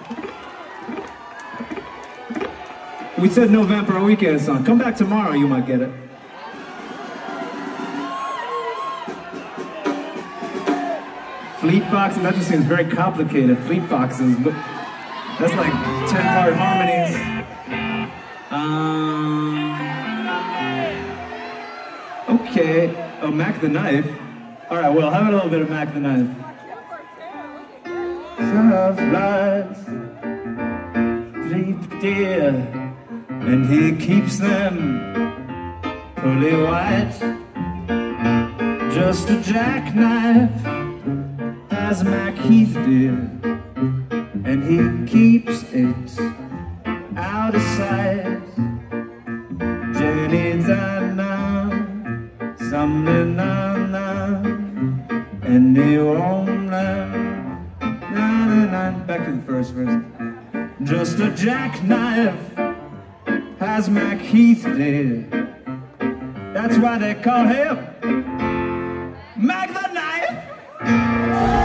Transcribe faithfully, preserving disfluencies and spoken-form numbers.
We said no Vampire Weekend song. Come back tomorrow, you might get it. Fleet Foxes, that just seems very complicated. Fleet Foxes, that's like ten part harmonies. Um, okay, oh, Mac the Knife. All right, well, have a little bit of Mac the Knife. Soft lies, sleep dear, and he keeps them fully white. Just a jackknife, as Mac Heath did, and he keeps it out of sight. Jenny da-na, something na-na, and he won't na-na-na. Back to the first verse. Just a jackknife, as Mac Heath did. That's why they call him Mac the Knife.